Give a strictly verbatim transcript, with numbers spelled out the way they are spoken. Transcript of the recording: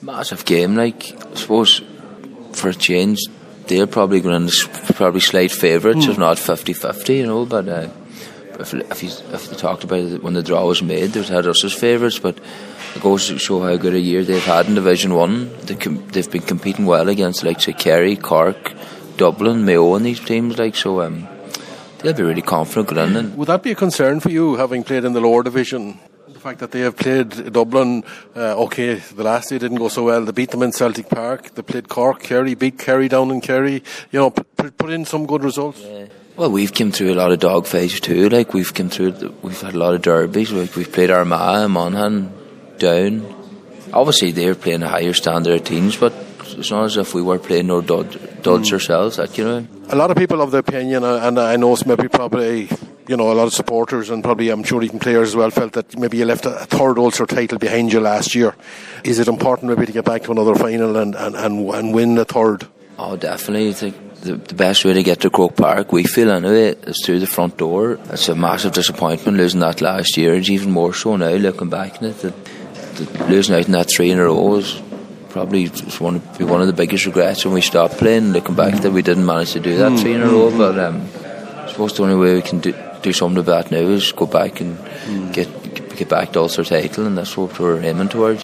Massive game, like, I suppose for a change they're probably going to probably slight favourites, mm. if not fifty-fifty, you know, but uh, if if, he's, if they talked about it when the draw was made, they've had us as favourites, but it goes to show how good a year they've had in Division one. They com- they've been competing well against like say Kerry, Cork, Dublin, Mayo and these teams, like, so um, they'll be really confident going in. Would that be a concern for you, having played in the lower division? The fact that they have played Dublin, uh, okay, the last day didn't go so well. They beat them in Celtic Park. They played Cork, Kerry, beat Kerry down in Kerry. You know, put, put in some good results. Yeah. Well, we've come through a lot of dog fights too. Like, we've come through, the, we've had a lot of derbies. Like, we've played Armagh, Monaghan, Down. Obviously, they're playing a higher standard of teams, but it's not as if we were playing no dud, duds mm. ourselves. That, you know. A lot of people have the opinion, and I know it's maybe probably, you know, a lot of supporters and probably I'm sure even players as well felt that maybe you left a third Ulster title behind you last year. Is it important maybe to get back to another final and, and, and, and win the third? Oh, definitely. I think the, the best way to get to Croke Park, we feel anyway, is through the front door. It's a massive disappointment losing that last year. It's even more so now looking back on it. That, that losing out in that three in a row is probably one of, one of the biggest regrets when we stopped playing, looking back that we didn't manage to do that mm. three in a row. But um, I suppose the only way we can do, do something about that now is go back and mm. get get back to Ulster title, and that's what we're aiming towards.